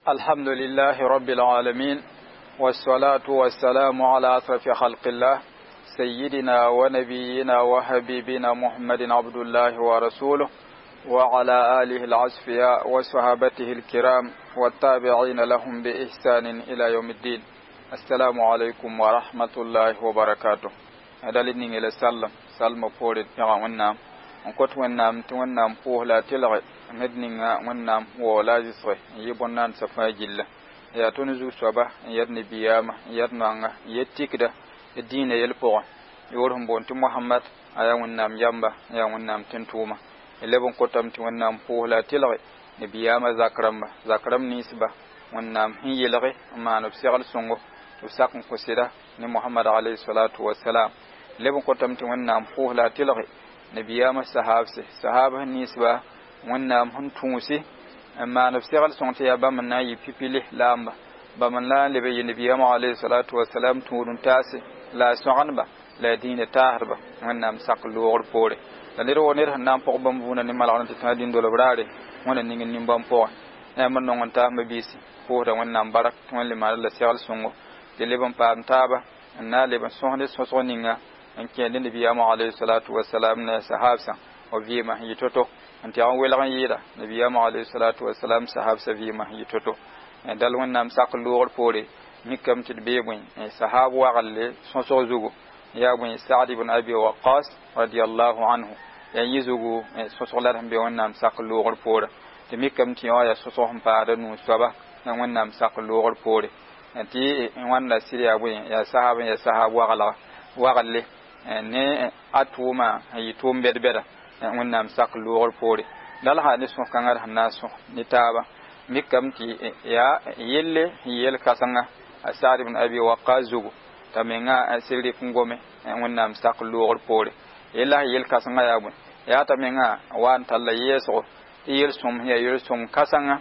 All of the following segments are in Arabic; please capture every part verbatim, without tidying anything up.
الحمد لله رب العالمين، والصلاة والسلام على أشرف خلق الله سيدنا ونبينا وحبيبنا محمد عبد الله ورسوله، وعلى آله العصفياء وصحابته الكرام والتابعين لهم بإحسان إلى يوم الدين. السلام عليكم ورحمة الله وبركاته. هذا لنين إلى سلم سلم فورد يغاونا نكوت ونام تونام فوه تلغي مدنينا ونام ولا جسره يبونان سفاجل يا تونزو صبا يدني بياما يدنا يتيكدا الدين يلفوا يورهم بونت محمد أيا ونام يامبا يا ونام تنتوما إلبون كتام تونام فوه تلغي نبياما زكرم زكرم نيسبا ونام هي لغي ما نبسيغل سونغو وساقن كسيدا محمد عليه الصلاة والسلام لبون كتام تونام فوه تلغي نبياما صحابسي صحابه نيسبا ونام هنتوسي أما نفسيغل سونتي يا بامنا يبيبيله لامبا بامنا لبي نبياما عليه الصلاة والسلام تورن تاسي لا سعنبا لا دين تاهربا ونام ساقلو غربوري لنيرو ونير هنام فوقبام بونا نمالا تتنادين دولو براري وانا نيغن نمبام فوق نعمل نونغن تام بيسي فوق ونام بارك ونلي مالا سيغل سونغو دلبن بام تابا أنا لبن سونغن سونغنينغا أنكي نبياما عليه الصلاة والسلام نسحابسا وفيما يتوتو أنت أول غيرة نبياما عليه الصلاة والسلام سحابسا فيما يتوتو دل ونام ساقلو غربوري ميكم تدبيبوين سحاب وغلي سونسو زوغو يابوين سعد بن أبي وقاص رضي الله عنه يعني زوغو سونسو لهم بيونام ساقلو غربوري تميكم تيوايا سونسوهم بادنو سوابا ونام ساقلو غربوري أنت وانا سيريا بوين يا سحاب يا سحاب وغلا وغلي ne atuma yitum bedbeda wonnam sak luwol pore dal ha ne son kangar hanaso ni taba mikamti ya yelle yel kasanga asad ibn abi waqaz zugo tamenga asiri fungome wonnam sak luwol pore yella yel kasanga ya bun ya tamenga wan talla yeso yel som ya yel som kasanga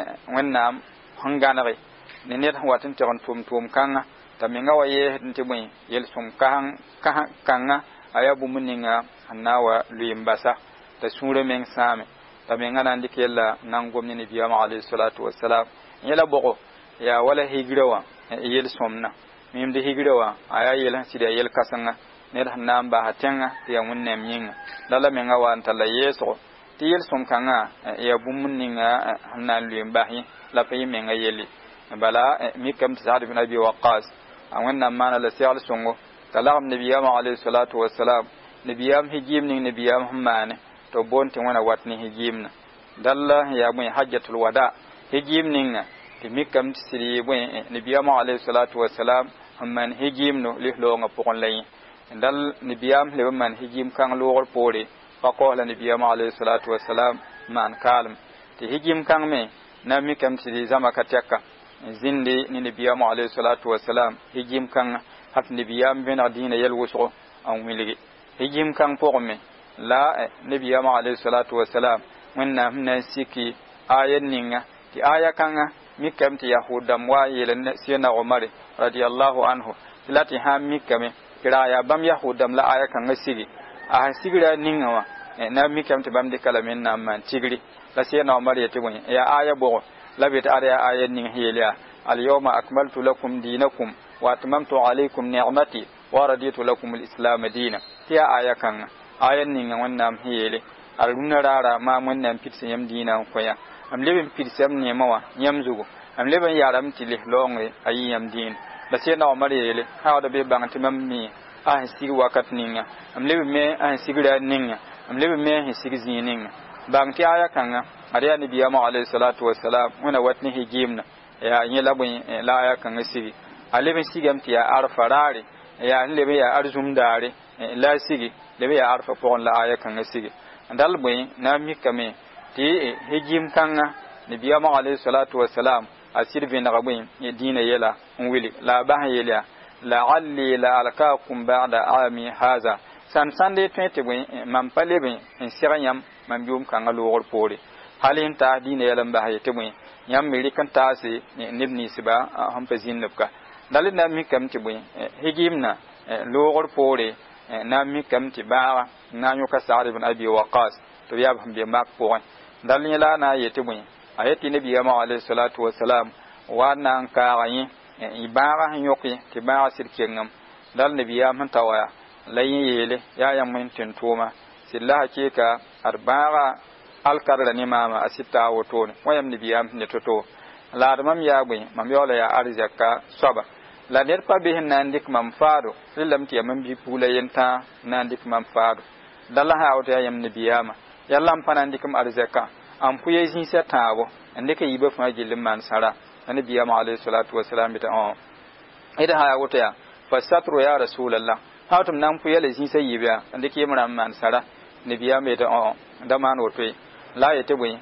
wonnam hanganare ne net watin tion tum tum kanga tamenga waye ntibun yel som kahang kanga ayabu muninga hanawa luimbasa ta sure men same tamenga nan dikela nangom ni biyama alayhi salatu wassalam yela boko ya wala higrawa yel somna mim de higrawa aya yel sida yel kasanga ne hanam ba hatenga ya munne minga dala menga wa antala yeso ti yel som kanga ya bu muninga hanan luimbahi la pay menga yeli bala mikam sa'd ibn abi waqas awanna mana la siyal songo talam nabiyama alayhi salatu wassalam nabiyam hijim ni nabiyam hammane to bonti wana watni hijimna dalla ya mun hajjatul wada hijim ninga timikam siri bun nabiyama alayhi salatu wassalam hamman hijimno lihlo nga pokon lay dal nabiyam le man hijim kan logor pore faqo la nabiyama alayhi salatu wassalam man kalm ti hijim kan me na mikam siri zama katyaka zindi ni nabiyama alayhi salatu wassalam hijim kan hat nabiyam bin adina yalwuso an wiligi hijim kan pokme la nabiyama alayhi salatu wassalam wanna hna siki ayan ninga ti aya kanga mikam ti yahudam wa yelan sina umar radiyallahu anhu lati ha mikame kira ya bam yahudam la aya kanga sigi a sigira ninga wa na mikam ti bam de kalamin na man tigri la sina umar yati woni ya aya bo labit aya ayan ninga heliya al yawma akmaltu lakum dinakum wa atmamtu alaykum ni'mati wa raditu lakum al-islam diina tiya aya kan ayan ninga wannan hiyele aluna rara ma wannan pitse yam diina ko ya am leben pitse am ne mawa yam zugo am leben yaram tili longe ayi yam diin da sai na umar yele ha da be banti mammi a sigi wakat ninga am leben me a sigira ninga am leben me hi sigi zininga banti aya kan ariya nabiyama alayhi salatu wassalam wana watni hijimna ya yela bun la aya kan sigi aleben sigam tiya arfarare ya lebe ya arzum dare la sigi lebe ya arfa pon la aya kan sigi andal boy na mi kame ti hijim kanga nabiyama alayhi salatu wassalam asir bin rabin dina yela wili la ba yela la alli la alqakum ba'da ami haza san sande twete boy mam palebe en siranyam mam bium kanga logor pore halin ta dina yela ba hayete boy yam meri kan ta se nibni siba ham pezin nubka dalil na mi kam ti boy hijimna logor pore na mi kam ti ba na nyoka sa'd ibn abi waqas to yab ham be mak pore dalil la na yete boy ayati nabiyama alayhi salatu wassalam wa nan ka yi ibara yoki tibara sirkengam dal nabiyam tawaya layin yele ya yammin tintuma silla hakika arbara alkarla ni mama asita wotone wayam nabiyam ne toto la mam ya gbe mam yola ya arzaka soba la der pa bihin nan dik mam faado lilam ti mam bi pula yenta nan dik mam faado dalla ha awta yam nabiyama yallam panan dikum arzaka am puye jin setawo ndike yibe fa jilim man sara nabiyama alayhi salatu wassalam bita on ida ha awta ya fasatru ya rasulullah hatum nan puye le jin sai yibe ndike yimram man sara nabiyama bita on daman wotoy la yete bui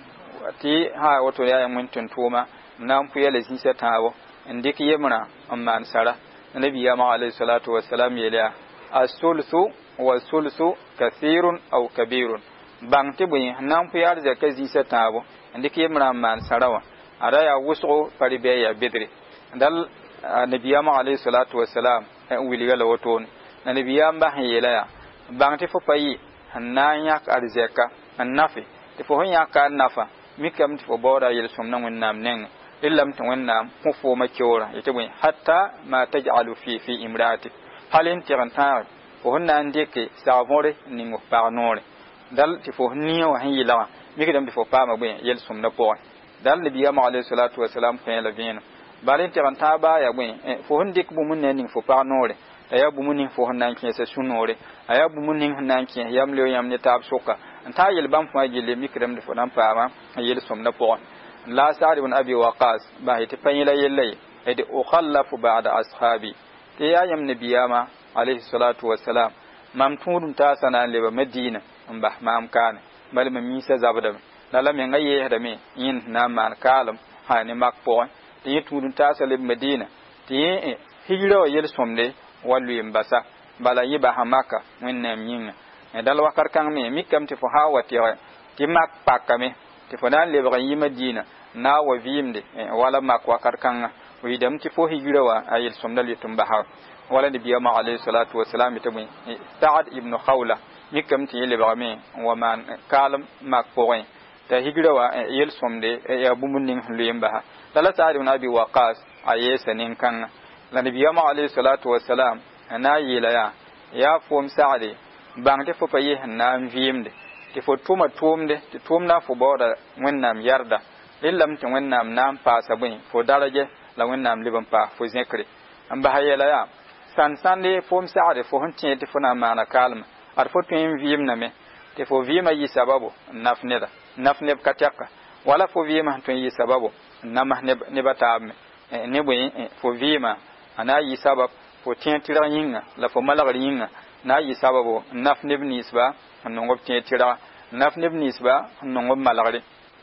ti ha woto ya mun tuntuma nan puye le jin setawo ndike yimra man sara nabiyama alayhi salatu wassalam yela as-sulsu was-sulsu kathirun aw kabirun bangti bui nan puyar da kazi setabo ndike yimra man sarawa ada ya wusu paribe ya bidri dal nabiyama alayhi salatu wassalam wiliga la woton nabiyam ba yela ya bangti fo payi nan yak arzeka annafi tifo honya ka nafa mikam tifo boda yel somna wonnam nen illam to wonnam fu fo makiora yete bui hatta ma taj'alu fi fi imraati halin tiranta fo honna ndike savore ningo parnore dal tifo niya wa hiyila mikidam tifo pama bui yel somna po dal nabiyama alayhi salatu wassalam fa la bin balin tiranta ba ya bui fo hondik bu mun nen fo parnore aya bu mun fo honna kiyese sunore aya bu mun honna kiy yamle yamne tab soka anta yel bam fa jille mikidam tifo nan pama yel somna po la sa'd ibn abi waqas ba hiti fanyila yelle ede ukhallafu ba'da ashabi te ya yam nabiyama alayhi salatu wassalam mam tudun ta sana leba madina mbah mam kan bal mam misa zabada lala me ngaye da me yin na man kalam ha ni makpo te tudun ta sa leba madina te hijra yel somde walu mbasa bala yiba hamaka wonnam yin dal wakar kan me mikam te fo hawati ti mak pakame ti fo dan leba yi madina na wa vimde wala mak wakar kan wi dam ti fo hijra wa ayil somdal yitum bahar wala nabiyama alayhi salatu wassalam itabu Sa'd ibn Khawla mikam ti yele bagame wa man kalam mak poin ta hijra wa yel somde ya bumunin luyemba dala Sa'd ibn Abi Waqqas ayesa nin kan la nabiyama alayhi salatu wassalam na yela ya ya fom Sa'd bangte fo paye na vimde ti fo tuma tumde ti tumna fo boda wonnam yarda illam ti wonnam nam pa sabun fo daraje la wonnam liban pa fo zekri amba hayela ya san sande fom Sa'd fo honti ti fo na mana kalma ar fo tin vimna me ti fo vima yi sababu nafneda nafne kataka wala fo vima to yi sababu namah ne batam ne bo fo vima ana yi sabab fo tin tira yinga la fo malagar yinga na yi sababu nafne nisba nongob tin tira nafne nisba nongob malagari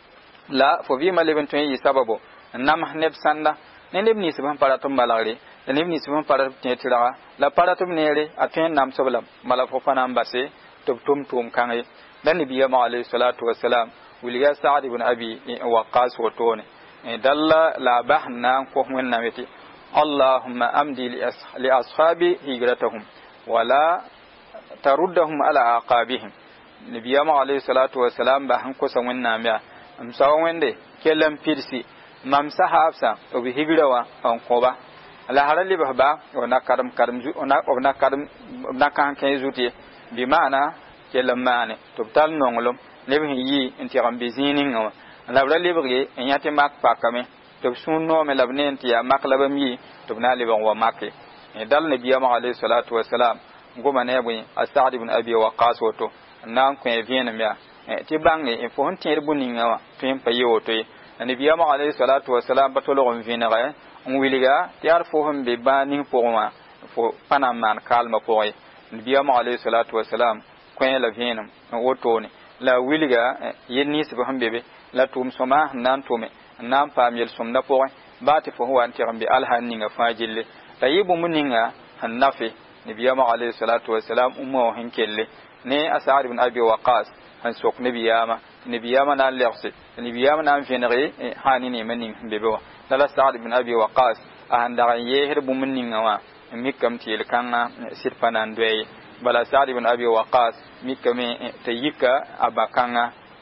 la fo vima leben to yi sababu namah ne sanda ne ne nisba paratum malagari ne ni sibon para tira la para tum nere atien nam soblam mala fo fana ambase tum tum tum kangai dan nabiyama alayhi salatu wassalam wiliga Sa'd ibn Abi Waqqas wotone dalla la bahna ko mun nameti Allahumma amdi li ashabi hijratahum wala taruddahum ala aqabihim nabiyama alayhi salatu wassalam ba han ko sawon namya am sawon wende kelam pirsi mam sahabsa o bi higrawa an koba la harali bahba ona karam karam ju ona ona karam na kan kan zuti bi maana kelamane tobtal nongolom lebi yi inti rambe zinin ngawa la harali bege enyate mak pakame to sunno me labne inti ya mak labam yi tobna liban wa makke e dal nabiyama alayhi salatu wassalam ngoma ne bu Sa'd ibn Abi Waqqas woto nan ko e viena mia ti bangi e fo honti erbunin ngawa tem payi woto e nabiyama alayhi salatu wassalam batolo on viena ga wiliga tiar fo hum be banin poma fo panam man kalma poy nabiyama alayhi salatu wassalam ko la vinam wotoni la wiliga yenni sibo hambe be la tum soma nan tume nan pamel somna poy bati fo huwa antirambe alhanninga fajille tayibu muninga hannafi nabiyama alayhi salatu wassalam umma hinkelle ne Sa'd ibn Abi Waqqas han sok nabiyama nabiyama nan lersi nabiyama nan venere hanini manin bebewa dala Sa'd ibn Abi Waqqas ahanda yeher bumuninga wa mikam til kanga sirpanan doy bala Sa'd ibn Abi Waqqas mikame tayika abakanga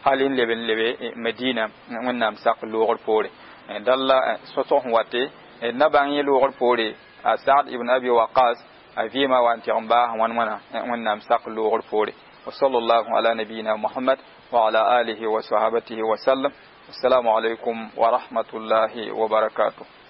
halin leben lebe Medina wannam sak lugor pore dalla soto wate na bangi lugor pore Sa'd ibn Abi Waqqas avima wa antiamba wan wana wannam sak lugor pore wa sallallahu ala nabiyyina Muhammad wa ala alihi wa sahbihi wa sallam. Assalamu alaikum wa rahmatullahi wa barakatuh.